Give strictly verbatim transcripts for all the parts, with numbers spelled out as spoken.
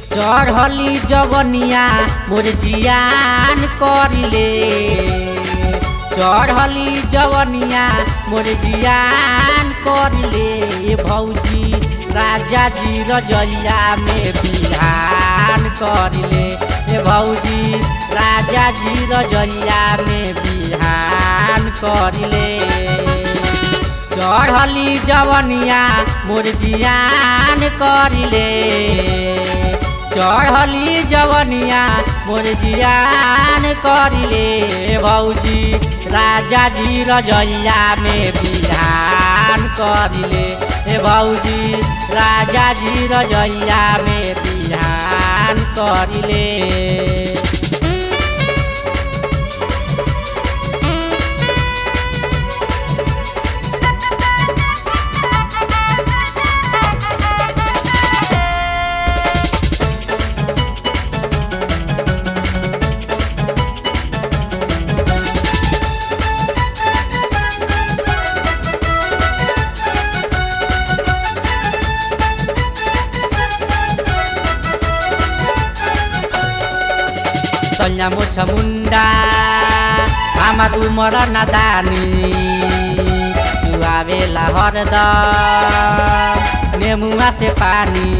चढ़ली जवनिया मोर जियान करिले चढ़ली जवनिया मोर जियान करिले भौजी राजा जी रजैया में बिहान करिले ए भौजी राजा जी रजैया में बिहान करिले चढ़ली जवनिया मोर जियान करिले चढ़ली जवनिया मोर जियान करिले भौजी राजा जी रजैया में बिहान करिले ए भौजी राजा जी रजैया में बिहान करिले सैया मोछ मुंडा हमार उमर नादानी चुआवेला हरदम नेमुआ से पानी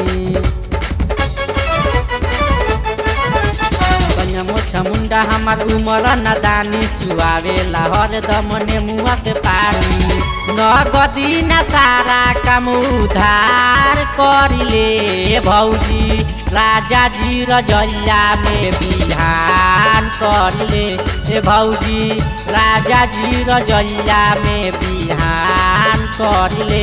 सैया मोछ मुंडा हमार उमर नादानी चुआवेला हरदम नेमुआ से पानी नगदी न सारा काम उधार करिले भौजी राजा जी रजैया में बिहान करिले ए भौजी राजा जी रजैया में बिहान करिले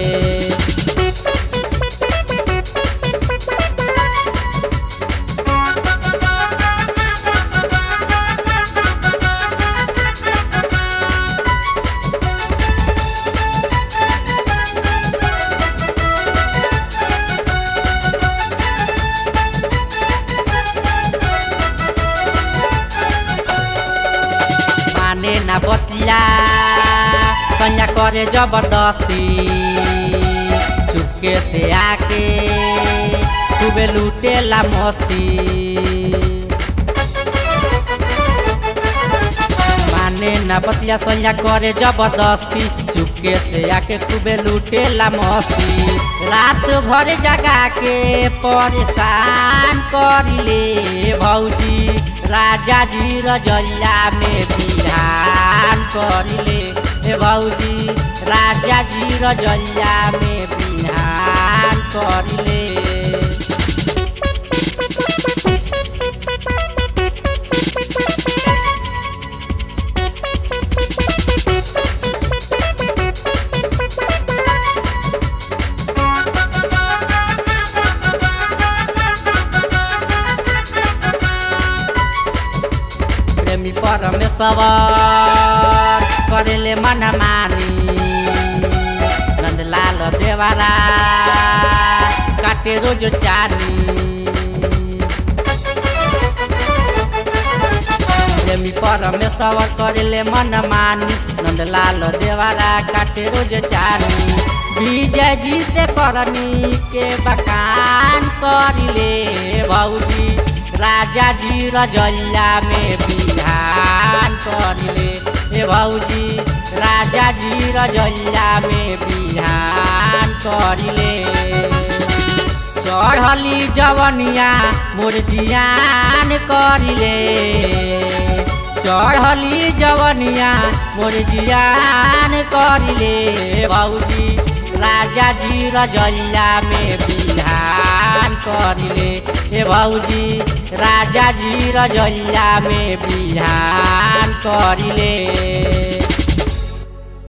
ना बतिया कन्या करे जबरदस्ती चुपके से आके खूबे लूटेला मस्ती माने ना बतिया कन्या करे जबरदस्ती चुपके से आके खूबे लूटेला मस्ती रात भर जगा के परेशान करिले भौजी राजा जी रजैया में बिहान करिले ए भौजी राजा जी रजैया में बिहान करिले परमेश्वर करेले मन मानी नंदलाल देवारा काटे रोज चानी प्रेमी परमेश्वर करेले मन मानी नंदलाल देवारा काटे रोज चानी विजय जी से करनी के बखान करिले भौजी राजा जी रजैया में बिहान करिले ए भौजी राजा जी रजैया में बिहान करिले चढ़ली जवनिया मोर जियान करिले चढ़ली जवनिया मोर जियान करिले भौजी राजा जी रजैया में बिहान करिले ए भौजी राजा जी रजैया में बिहान करिले।